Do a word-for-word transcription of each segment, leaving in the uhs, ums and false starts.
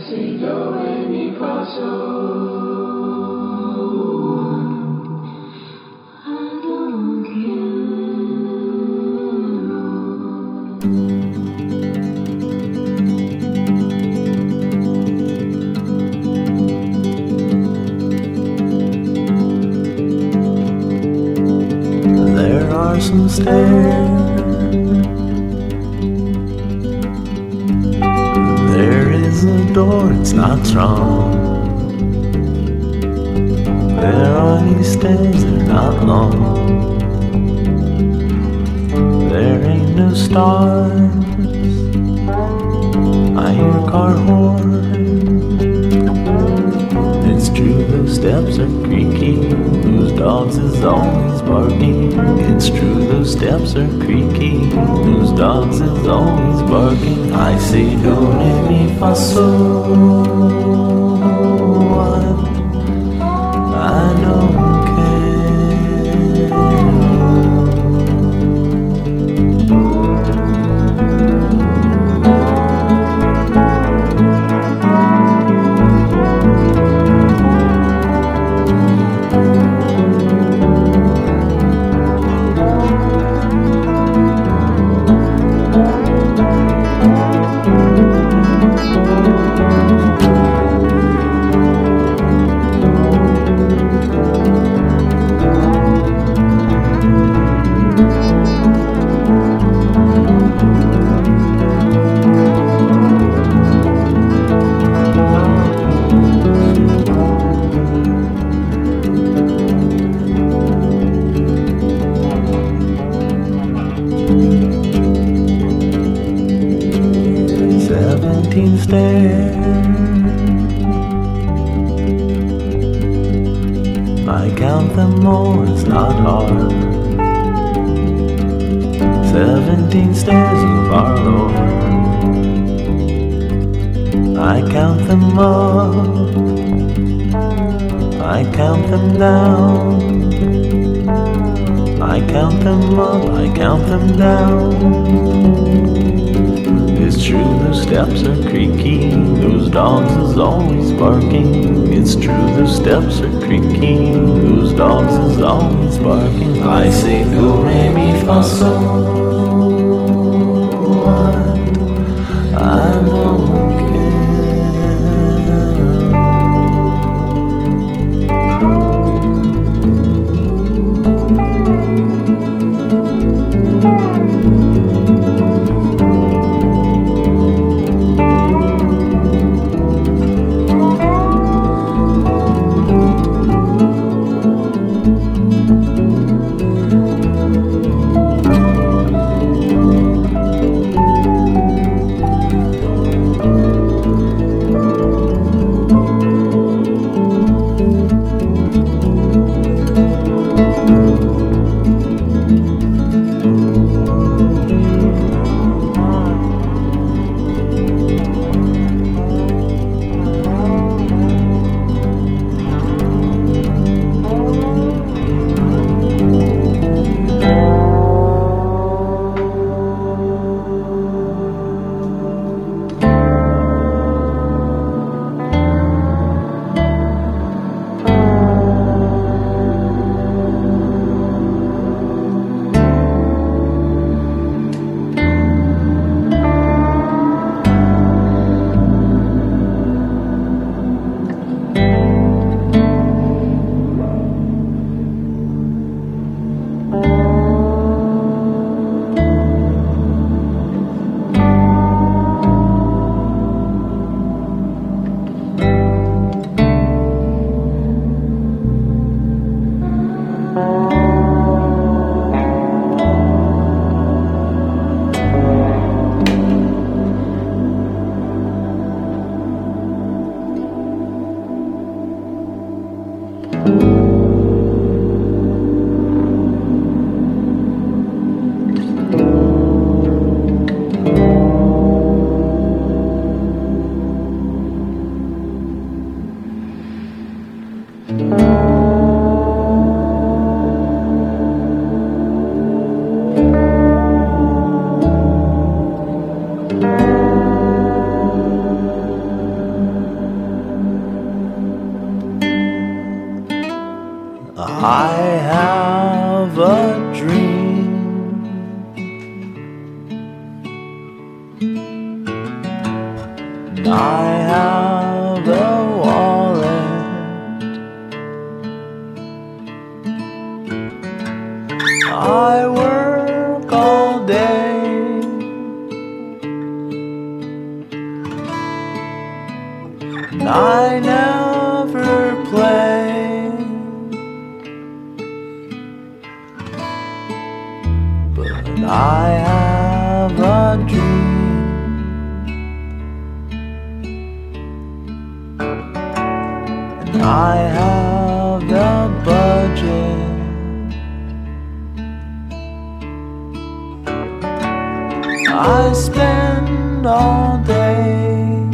si, do, re, mi, fa, sol. I don't care. There are some stairs. There is a door, it's not strong. There are these stairs, they're not long. There ain't no stars. I hear car horns. It's true, those steps are creaky. Those dogs is always barking. It's true, those steps are creaky. Those dogs is always barking. I say do, re, mi, fa, sol. I don't seventeen stairs. I count them all, it's not hard. Seventeen stairs of our Lord. I count them up, I count them down. I count them up, I count them down. It's true, those steps are creaky. Those dogs is always barking. It's true, those steps are creaky. Those dogs is always barking. I say do, re, mi, fa, sol. I don't I have a wallet. I work all day. I never play, but I have a dream, and I have the budget. I spend all day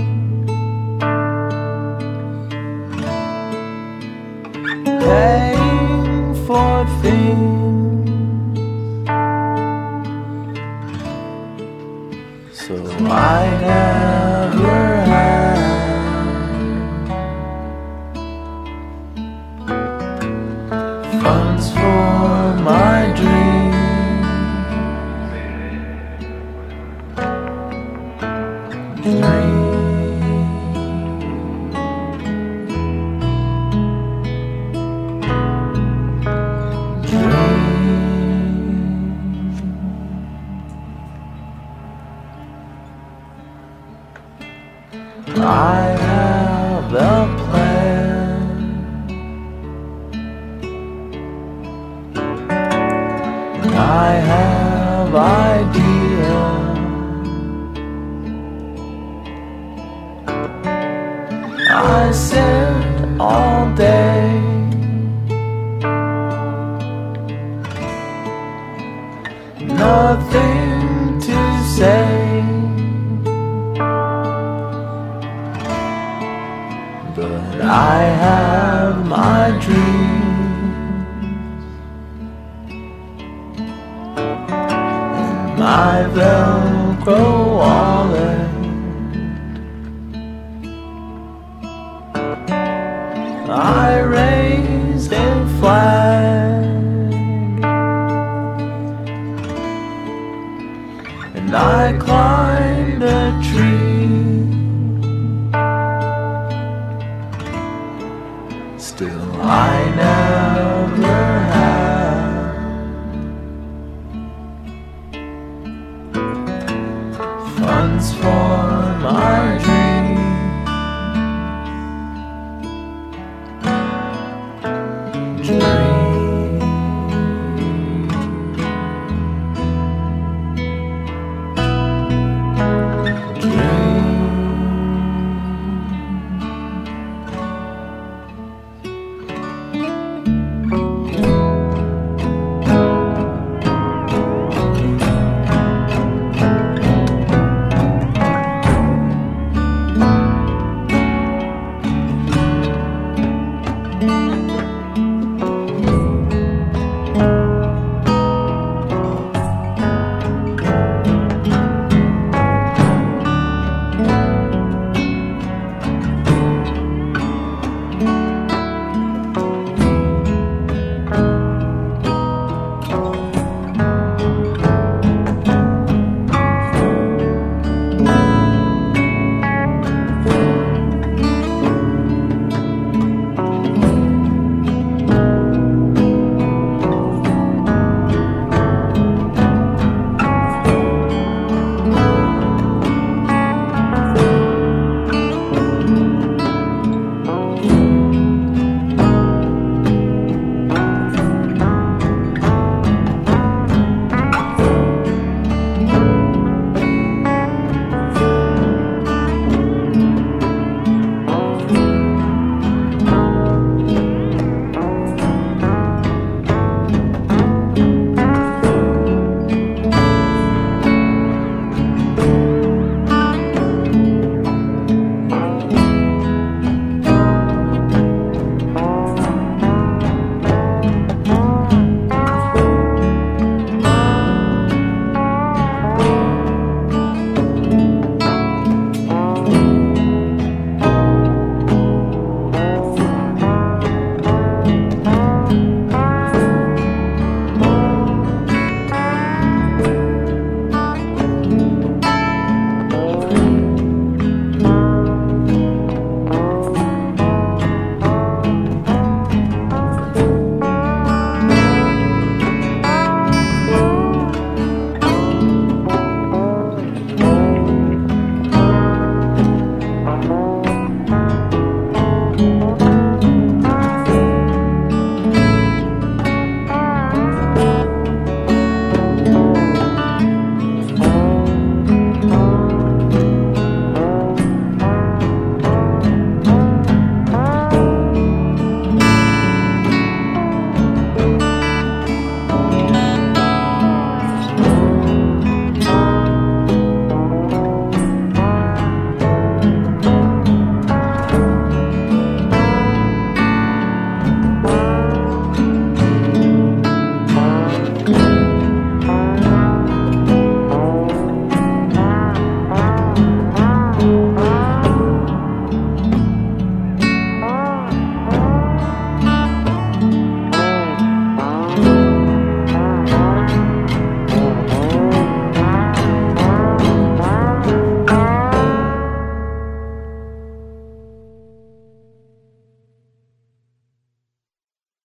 paying for things, so I never had funds for my dreams. Dream. I have a plan. I have ideas. I sit all day nothing to say, but I have my dreams and my Velcro wallet. I raised a flag and I climbed a tree. Still I never had funds for my dreams.